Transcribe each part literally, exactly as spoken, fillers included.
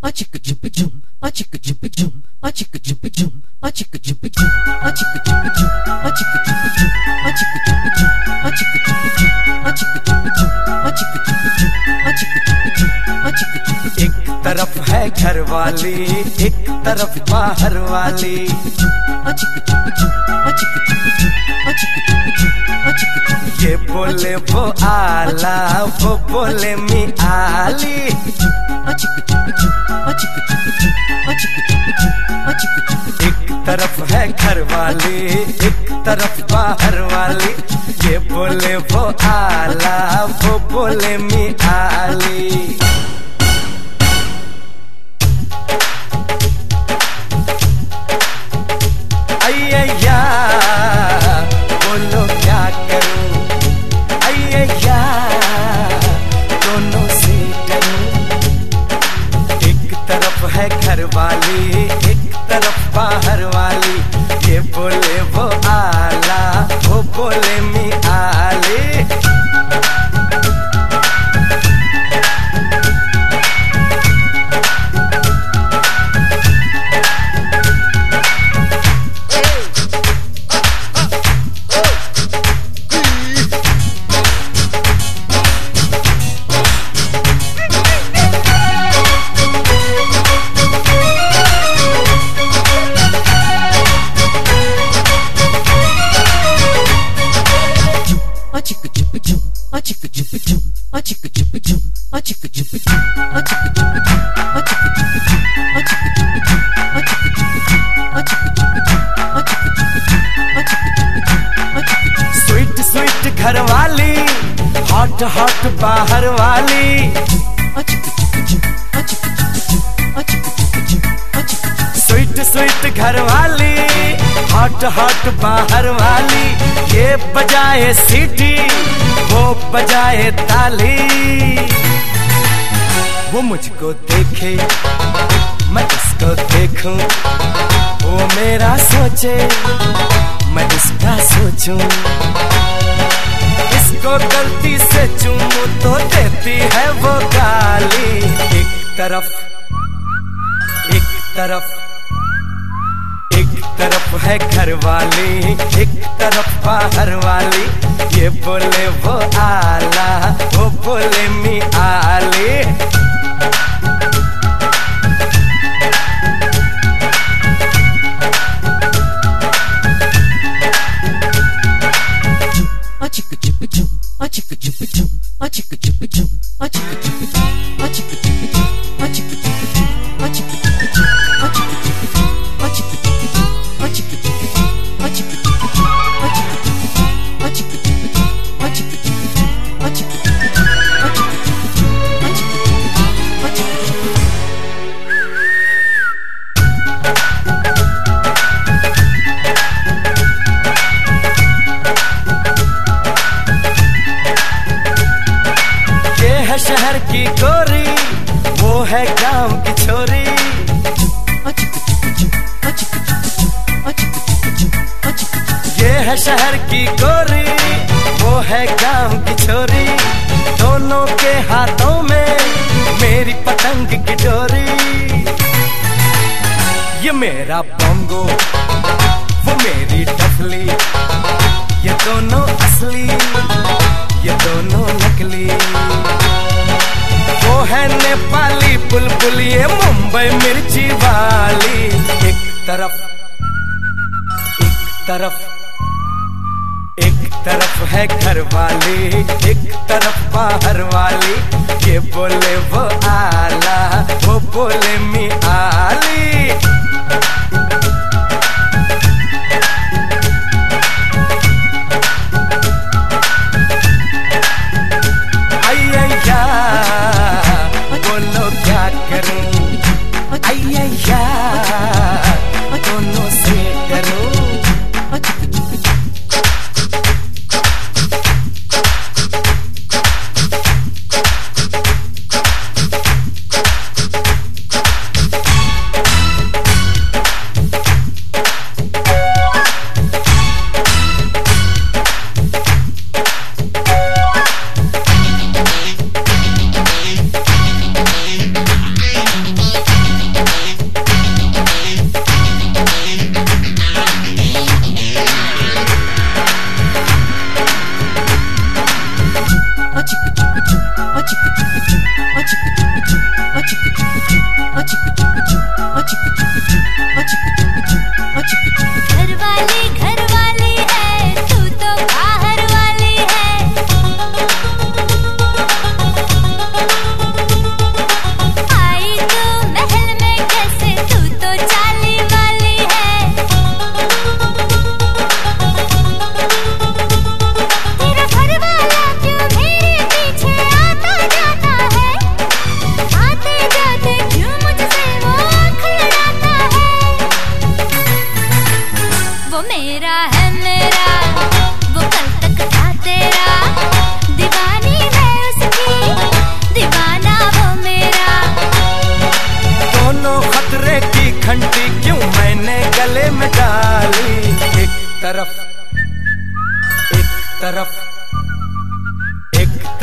तरफ है घर वाली, एक तरफ बाहर वाली। ये बोले वो आला, वो बोले मी आली। एक तरफ है घर वाली, एक तरफ बाहर वाली। ये बोले वो आला, वो बोले मी आली। अय्या बोलो क्या करूं, अय्या दोनों से डरूं। एक तरफ है घर वाली, एक तरफ बाहर वाली। ये बोले वो आला, वो बोले मी आली। स्वीट स्वीट घर वाली, हॉट हॉट बाहर वाली। स्वीट स्वीट घर वाली, हॉट हॉट बाहर वाली। ये बजाए सीटी, वो बजाए ताली। वो मुझको देखे, मैं इसको देखूं। वो मेरा सोचे, मैं इसका सोचूं। इसको गलती से चूमूं तो देती है वो गाली। एक तरफ, एक तरफ, एक तरफ है घर वाली, एक तरफ बाहर वाली। ये बोले वो आला, वो बोले मी आली। शहर की गोरी, वो है गांव की छोरी। ये है शहर की गोरी, वो है गांव की छोरी। दोनों के हाथों में मेरी पतंग की डोरी। ये मेरा बोंगो, वो मेरी डफली। ये दोनों असली, ये दोनों नकली। वो है नेपाली बुलबुल, ये मुंबई मिर्ची वाली। एक तरफ, एक तरफ, एक तरफ है घर वाली, एक तरफ बाहर वाली। ये बोले वो आला, वो बोले मी आली। बोलो क्या करूं, अय्या दोनों से डरूं।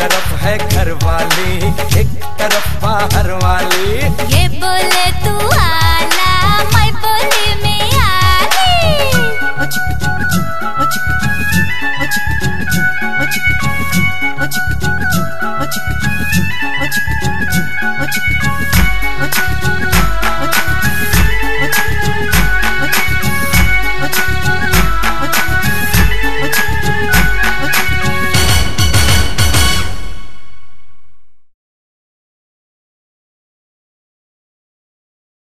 तरफ है घर वाली, एक तरफ बाहर वाली। ये बोले तू आला, मैं बोली मैं